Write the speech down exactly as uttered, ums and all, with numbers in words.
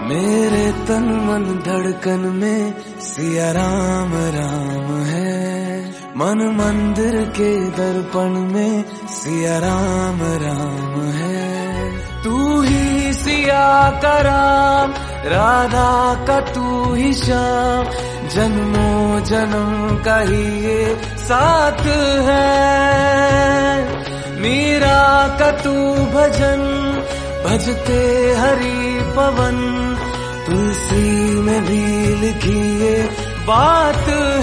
मेरे तन मन धड़कन में सिया राम राम है, मन मंदिर के दर्पण में सिया राम राम है। तू ही सिया का राम, राधा का तू ही श्याम, जन्मों जन्म का ही ये साथ है। मीरा का तू भजन भजते हरि पवन, तुलसी में भी लिखी ये बात